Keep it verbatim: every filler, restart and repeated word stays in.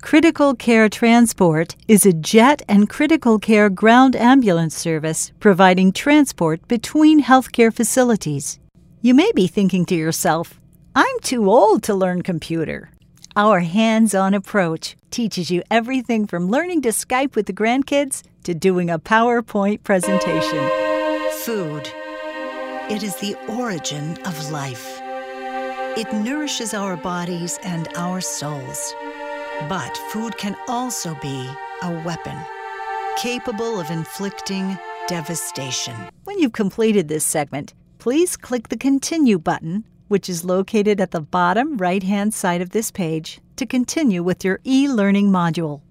Critical Care Transport is a jet and critical care ground ambulance service providing transport between healthcare facilities. You may be thinking to yourself, I'm too old to learn computer. Our hands-on approach teaches you everything from learning to Skype with the grandkids to doing a PowerPoint presentation. Food. It is the origin of life. It nourishes our bodies and our souls. But food can also be a weapon, capable of inflicting devastation. When you've completed this segment, please click the Continue button, which is located at the bottom right-hand side of this page, to continue with your e-learning module.